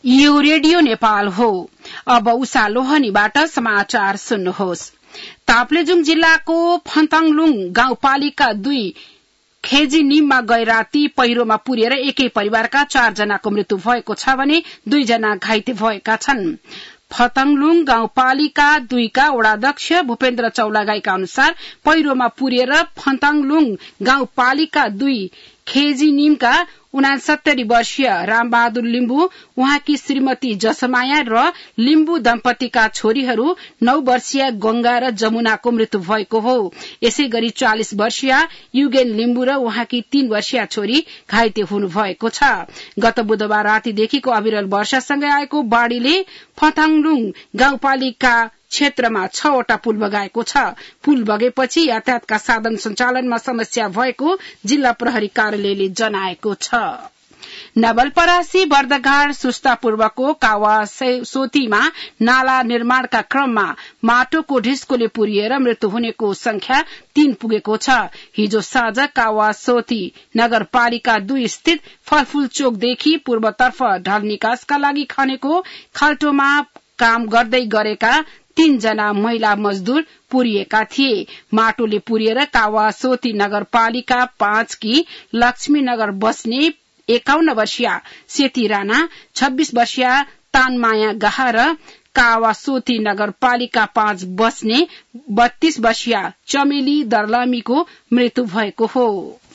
यो रेडियो नेपाल हो। अब उषा लोहनीबाट समाचार सुन्नुहोस्। ताप्लेजुङ जिल्लाको फन्ताङलुङ गाउँपालिका 2 खेजी निममा गए राती पहिरोमा पुरेर एकै परिवारका 4 जनाको मृत्यु भएको छ भने 2 जना घाइते भएका छन्। फतङलुङ गाउँपालिका 2 का वडाध्यक्ष भूपेन्द्र चौलागाईका अनुसार पहिरोमा पुरेर फन्ताङलुङ गाउँपालिका 2 खेजी निमका 69 वर्षीय रामबहादुर लिम्बू, उहाँकी श्रीमती जसमाया र लिम्बू दम्पतिका छोरीहरू 9 वर्षीय गंगा र जमुनाको मृत्यु भएको हो। यसै गरी 40 वर्षीय युगेन लिम्बू र उहाँकी 3 वर्षीय छोरी घाइते हुनु भएको छ। गत बुधबार रातिदेखिको अविरल वर्षासँगै आएको बाढ़ीले फताङलुङ गाउँपालिका क्षेत्रमा 6 वटा पुल बगाएको छ। पुल बगेपछि यातायातका साधन सञ्चालनमा समस्या भएको जिल्ला प्रहरी कार्यालयले जनाएको छ। नवलपरासी बर्दघाट सुस्ता पूर्वको कावासोतीमा नाला निर्माणका क्रममा माटोको ढिस्कोले पुरिएर मृत्यु हुनेको संख्या 3 पुगेको छ। हिजो साँझ कावासोती नगरपालिका 2 स्थित फलफूल चोकदेखि पूर्वतर्फ ढल निकासका लागि खनेको खाल्टोमा काम गर्दै गरेका 3 जना महिला मजदूर पुरिएका थिए। माटोले पुरिएर कावासोती नगरपालिका 5 की लक्ष्मीनगर बस्ने 51 वर्षीय सेती राणा, 26 वर्षीय तानमाया गाहा र कावासोती नगरपालिका 5 बस्ने 32 वर्षीय चमेली दर्लामीको मृत्यु भएको हो।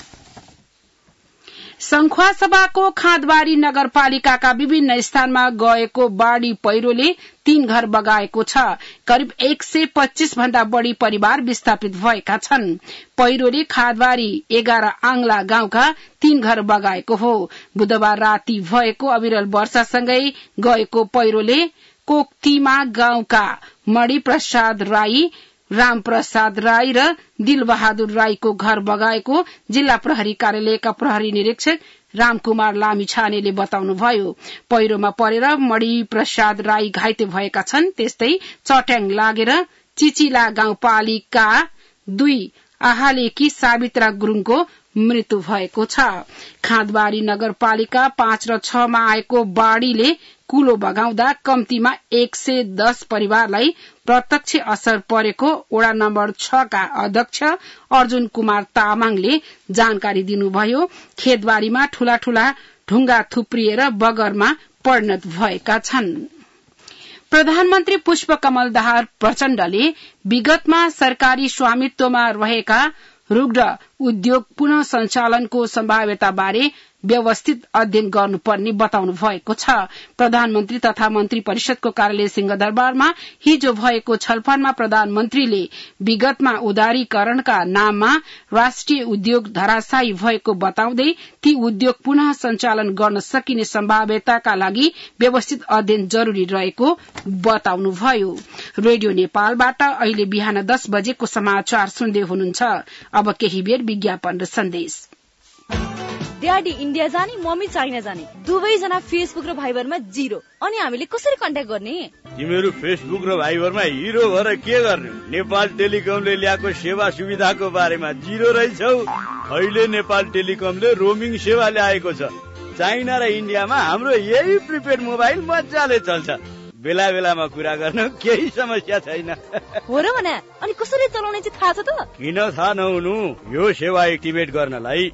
संखुवासभाको खाँदबारी नगरपालिकाका विभिन्न स्थानमा गएको बाढ़ी पहिरोले 3 घर बगाएको छ। करिब 125 भन्दा बढ़ी परिवार विस्थापित भएका छन्। पहिरोले खाँदबारी 11 आंगला गाउँका 3 घर बगाएको हो। बुधबार राति भएको अविरल वर्षासँगै गएको पहिरोले कोक्तीमा गाउँका मणिप्रसाद राई, रामप्रसाद राई र दिलबहादुर राईको घर बगाएको जिल्ला प्रहरी कार्यालयका प्रहरी निरीक्षक रामकुमार लामिछानेले बताउनुभयो। पहिरोमा परेर मणिप्रसाद राई घाइते भएका छन्। त्यस्तै चट्याङ लागेर चिचिला गाउँपालिका 2 आहालेकी सावित्रा गुरूङको मृत्यु भएको छ। खाँदबारी नगरपालिका 5 र 6 मा आएको बाढ़ीले कुलो बगाउँदा कम्तीमा 110 परिवारलाई प्रत्यक्ष असर परेको वडा नम्बर 6 का अध्यक्ष अर्जुन कुमार तामाङले जानकारी दिनुभयो। खेतबारीमा ठूला ठूला ढुंगा थुप्रिएर बगरमा परिणत भएका छन्। प्रधानमन्त्री पुष्पकमल दाहाल प्रचण्डले विगतमा सरकारी स्वामित्वमा रहेका रुग्ण उद्योग पुनः सञ्चालनको सम्भाव्यता बारे व्यवस्थित अध्ययन गर्नुपर्ने बताउनु भएको छ। प्रधानमन्त्री तथा मन्त्री परिषदको कार्यालय सिंहदरबारमा हिजो भएको छलफलमा प्रधानमन्त्रीले विगतमा उदारीकरणका नाममा राष्ट्रिय उद्योग धराशायी भएको बताउँदै ती उद्योग पुनः सञ्चालन गर्न सकिने सम्भाव्यताका लागि व्यवस्थित अध्ययन जरूरी रहेको बताउनुभयो। रेडियो नेपालबाट अहिले बिहान 10 बजेको समाचार सुन्दै हुनुहुन्छ। अब केही बेर विज्ञापन र सन्देश। ड्याडी इन्डिया जाने, मम्मी चाइना जाने, दुवैजना फेसबुक र भाइबरमा 0। अनि हामीले कसरी कन्ट्याक्ट गर्ने? तिमीहरू फेसबुक र भाइबरमा हिरो भएर के गर्ने? नेपाल टेलिकमले ल्याएको सेवा सुविधाको बारेमा 0 रहेछौ। अहिले नेपाल टेलिकमले रोमिङ सेवा ल्याएको छ। चाइना र इन्डियामा हाम्रो यही प्रिपेड मोबाइल मजाले चल्छ। बेला बेलामा कुरा गर्न केही समस्या छैन। हो र भने अनि कसरी चलाउने चाहिँ थाहा छ त? किन थाहा नहुनु? यो सेवा एक्टिभेट गर्नलाई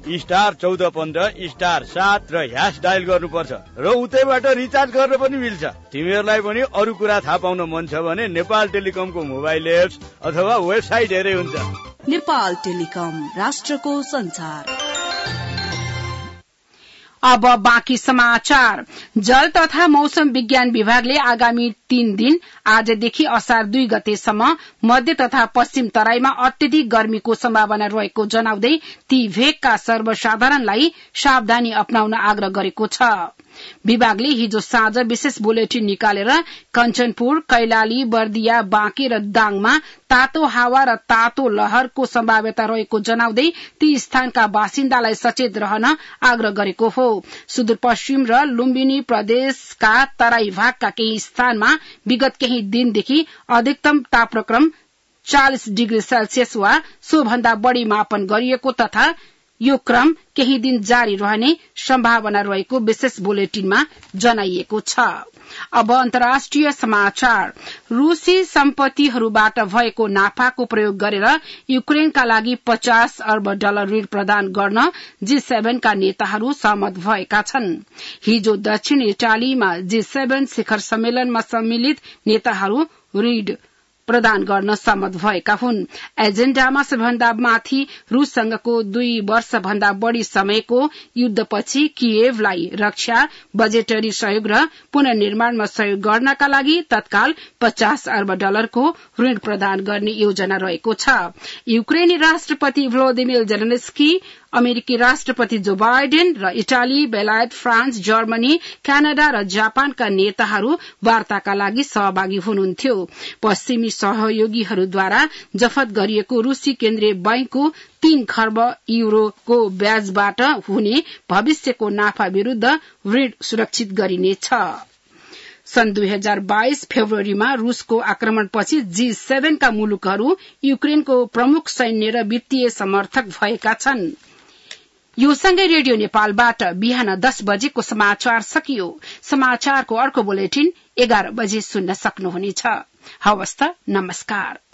*1415 *7 र # डायल गर्नुपर्छ र उतैबाट रिचार्ज गर्न पनि मिल्छ। तिमीहरूलाई पनि अरू कुरा थाहा पाउन मन छ भने नेपाल टेलिकमको मोबाइल एप्स अथवा वेबसाइट हेरे हुन्छ। नेपाल टेलिकम, राष्ट्रको संचार। अब बाँकी समाचार। जल तथा मौसम विज्ञान विभागले आगामी 3 दिन आजदेखि असार 2 गतेसम्म मध्य तथा पश्चिम तराईमा अत्यधिक गर्मीको सम्भावना रहेको जनाउँदै ती भेगका सर्वसाधारणलाई सावधानी अपनाउन आग्रह गरेको छ। विभागले हिजो साँझ विशेष बुलेटिन निकालेर कञ्चनपुर, कैलाली, बर्दिया, बाँके र दाङमा तातो हावा र तातो लहरको सम्भाव्यता रहेको जनाउँदै ती स्थानका बासिन्दालाई सचेत रहन आग्रह गरेको हो। सुदूरपश्चिम र लुम्बिनी प्रदेशका तराई भागका केही स्थानमा विगत केही दिनदेखि अधिकतम तापक्रम 40 डिग्री सेल्सियस वा सोभन्दा बढ़ी मापन गरिएको तथा यो क्रम केही दिन जारी रहने सम्भावना रहेको विशेष बुलेटिनमा जनाइएको छ। अब अन्तर्राष्ट्रिय समाचार। रूसी सम्पत्तिहरूबाट भएको नाफाको प्रयोग गरेर युक्रेनका लागि 50 अर्ब डलर ऋण प्रदान गर्न G7 का नेताहरू सहमत भएका छन्। हिजो दक्षिण इटालीमा G7 शिखर सम्मेलनमा सम्मिलित नेताहरू ऋण प्रदान गर्न सहमत भएका हुन्। एजेण्डामा सबैभन्दा माथि रूससँगको 2 वर्ष भन्दा बढ़ी समयको युद्धपछि कियेभलाई रक्षा, बजेटरी सहयोग र पुनर्निर्माणमा सहयोग गर्नका लागि तत्काल 50 अर्ब डलरको ऋण प्रदान गर्ने योजना रहेको छ। युक्रेनी राष्ट्रपति भ्लोदिमिर जेलेन्स्की, अमेरिकी राष्ट्रपति जो बाइडेन र इटाली, बेलायत, फ्रान्स, जर्मनी, क्यानाडा र जापानका नेताहरू वार्ताका लागि सहभागी हुनुहुन्थ्यो। पश्चिमी सहयोगीहरूद्वारा जफत गरिएको रूसी केन्द्रीय बैंकको 3 खर्ब युरोको ब्याजबाट हुने भविष्यको नाफा विरूद्ध ऋण सुरक्षित गरिनेछ। सन् 2022 फेब्रुअरीमा रूसको आक्रमणपछि G7 का मुलुकहरू युक्रेनको प्रमुख सैन्य र वित्तीय समर्थक भएका छन्। यो सँगै रेडियो नेपालबाट बिहान 10 बजेको समाचार सकियो। समाचारको अर्को बुलेटिन 11 बजे सुन्न सक्नुहुनेछ। हवस् त, नमस्कार।